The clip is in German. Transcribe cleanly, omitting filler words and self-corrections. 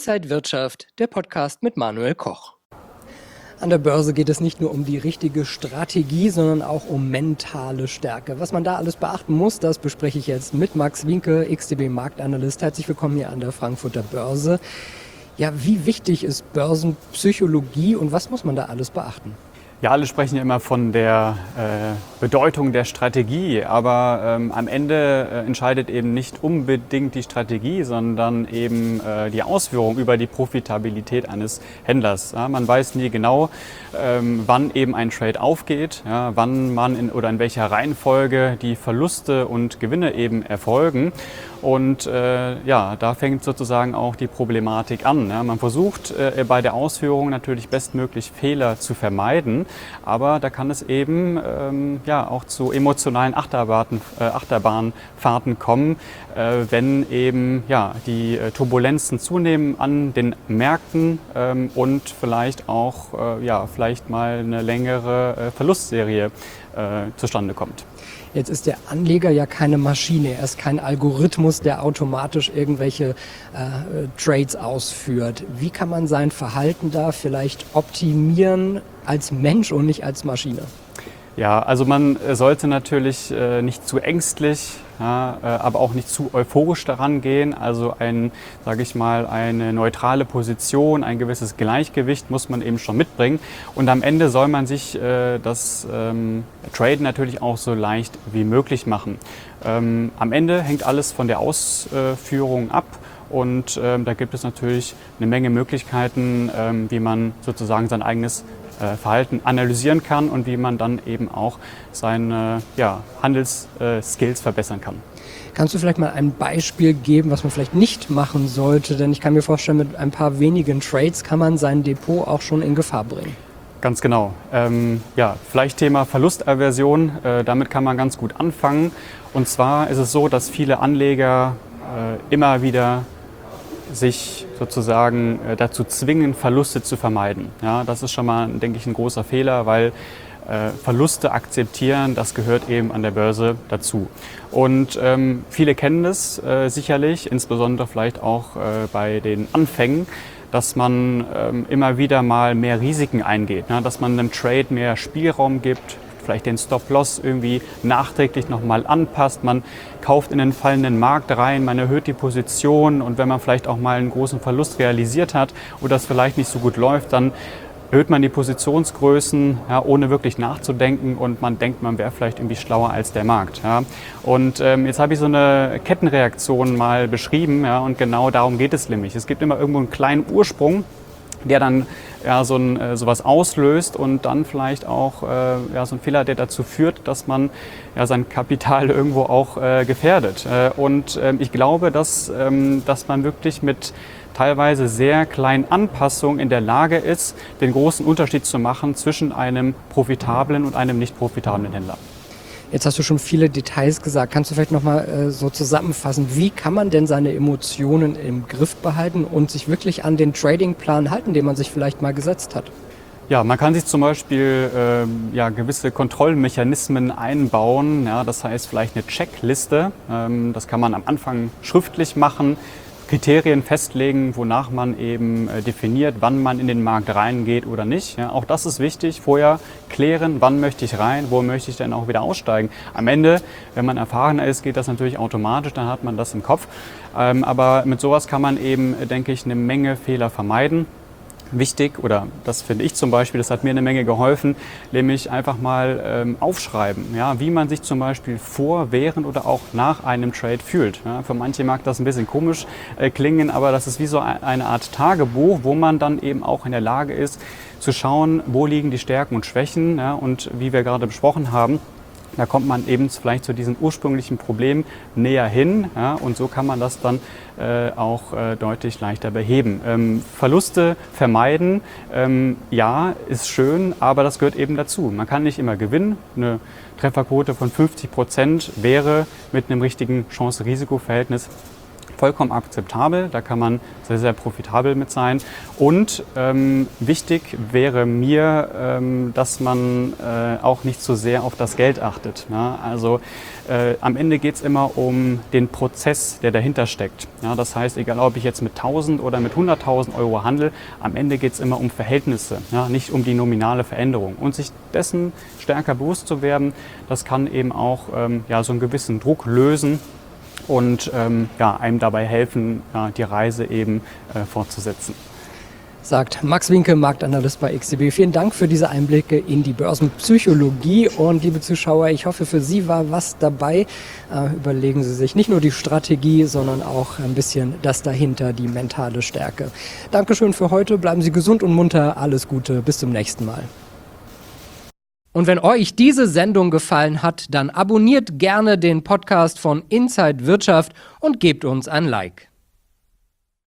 Inside Wirtschaft, der Podcast mit Manuel Koch. An der Börse geht es nicht nur um die richtige Strategie, sondern auch um mentale Stärke. Was man da alles beachten muss, das bespreche ich jetzt mit Max Wienke, XTB Marktanalyst. Herzlich willkommen hier an der Frankfurter Börse. Ja, wie wichtig ist Börsenpsychologie und was muss man da alles beachten? Ja, alle sprechen ja immer von der Bedeutung der Strategie, aber am Ende entscheidet eben nicht unbedingt die Strategie, sondern eben die Ausführung über die Profitabilität eines Händlers. Ja, man weiß nie genau, wann eben ein Trade aufgeht, ja, wann man in welcher Reihenfolge die Verluste und Gewinne eben erfolgen. Und da fängt sozusagen auch die Problematik an. Ja. Man versucht bei der Ausführung natürlich bestmöglich Fehler zu vermeiden, aber da kann es eben auch zu emotionalen Achterbahnfahrten kommen, wenn eben die Turbulenzen zunehmen an den Märkten und vielleicht auch vielleicht mal eine längere Verlustserie zustande kommt. Jetzt ist der Anleger ja keine Maschine, er ist kein Algorithmus, der automatisch irgendwelche Trades ausführt. Wie kann man sein Verhalten da vielleicht optimieren als Mensch und nicht als Maschine? Ja, also man sollte natürlich nicht zu ängstlich, aber auch nicht zu euphorisch daran gehen. Also eine neutrale Position, ein gewisses Gleichgewicht muss man eben schon mitbringen. Und am Ende soll man sich das Traden natürlich auch so leicht wie möglich machen. Am Ende hängt alles von der Ausführung ab. Und da gibt es natürlich eine Menge Möglichkeiten, wie man sozusagen sein eigenes Verhalten analysieren kann und wie man dann eben auch seine Handelsskills verbessern kann. Kannst du vielleicht mal ein Beispiel geben, was man vielleicht nicht machen sollte? Denn ich kann mir vorstellen, mit ein paar wenigen Trades kann man sein Depot auch schon in Gefahr bringen. Ganz genau. Vielleicht Thema Verlustaversion. Damit kann man ganz gut anfangen. Und zwar ist es so, dass viele Anleger immer wieder sich sozusagen dazu zwingen, Verluste zu vermeiden. Ja, das ist schon mal, denke ich, ein großer Fehler, weil Verluste akzeptieren, das gehört eben an der Börse dazu. Und viele kennen das sicherlich, insbesondere vielleicht auch bei den Anfängen, dass man immer wieder mal mehr Risiken eingeht, ne? Dass man einem Trade mehr Spielraum gibt, vielleicht den Stop-Loss irgendwie nachträglich nochmal anpasst. Man kauft in den fallenden Markt rein, man erhöht die Position und wenn man vielleicht auch mal einen großen Verlust realisiert hat oder das vielleicht nicht so gut läuft, dann erhöht man die Positionsgrößen, ohne wirklich nachzudenken und man denkt, man wäre vielleicht irgendwie schlauer als der Markt. Ja. Und jetzt habe ich so eine Kettenreaktion mal beschrieben, und genau darum geht es nämlich. Es gibt immer irgendwo einen kleinen Ursprung, der dann sowas auslöst und dann vielleicht auch so ein Fehler, der dazu führt, dass man sein Kapital irgendwo auch gefährdet. Und ich glaube, dass man wirklich mit teilweise sehr kleinen Anpassungen in der Lage ist, den großen Unterschied zu machen zwischen einem profitablen und einem nicht profitablen Händler. Jetzt hast du schon viele Details gesagt. Kannst du vielleicht nochmal so zusammenfassen, wie kann man denn seine Emotionen im Griff behalten und sich wirklich an den Tradingplan halten, den man sich vielleicht mal gesetzt hat? Ja, man kann sich zum Beispiel gewisse Kontrollmechanismen einbauen. Ja, das heißt vielleicht eine Checkliste. Das kann man am Anfang schriftlich machen. Kriterien festlegen, wonach man eben definiert, wann man in den Markt reingeht oder nicht. Ja, auch das ist wichtig. Vorher klären, wann möchte ich rein, wo möchte ich denn auch wieder aussteigen. Am Ende, wenn man erfahrener ist, geht das natürlich automatisch, dann hat man das im Kopf. Aber mit sowas kann man eben, denke ich, eine Menge Fehler vermeiden. Wichtig, oder das finde ich zum Beispiel, das hat mir eine Menge geholfen, nämlich einfach mal aufschreiben, wie man sich zum Beispiel vor, während oder auch nach einem Trade fühlt. Ja, für manche mag das ein bisschen komisch klingen, aber das ist wie so eine Art Tagebuch, wo man dann eben auch in der Lage ist, zu schauen, wo liegen die Stärken und Schwächen, und wie wir gerade besprochen haben, da kommt man eben vielleicht zu diesem ursprünglichen Problem näher hin, und so kann man das dann auch deutlich leichter beheben. Verluste vermeiden, ist schön, aber das gehört eben dazu. Man kann nicht immer gewinnen. Eine Trefferquote von 50% wäre mit einem richtigen Chance-Risiko-Verhältnis vollkommen akzeptabel, da kann man sehr, sehr profitabel mit sein. Und wichtig wäre mir, dass man auch nicht zu sehr auf das Geld achtet. Ne? Also am Ende geht es immer um den Prozess, der dahinter steckt. Ja, das heißt, egal ob ich jetzt mit 1.000 oder mit 100.000 Euro handle, am Ende geht es immer um Verhältnisse, ja, nicht um die nominale Veränderung. Und sich dessen stärker bewusst zu werden, das kann eben auch so einen gewissen Druck lösen und einem dabei helfen, die Reise eben fortzusetzen. Sagt Max Winke, Marktanalyst bei XTB. Vielen Dank für diese Einblicke in die Börsenpsychologie. Und liebe Zuschauer, ich hoffe, für Sie war was dabei. Überlegen Sie sich nicht nur die Strategie, sondern auch ein bisschen das dahinter, die mentale Stärke. Dankeschön für heute. Bleiben Sie gesund und munter. Alles Gute. Bis zum nächsten Mal. Und wenn euch diese Sendung gefallen hat, dann abonniert gerne den Podcast von Inside Wirtschaft und gebt uns ein Like.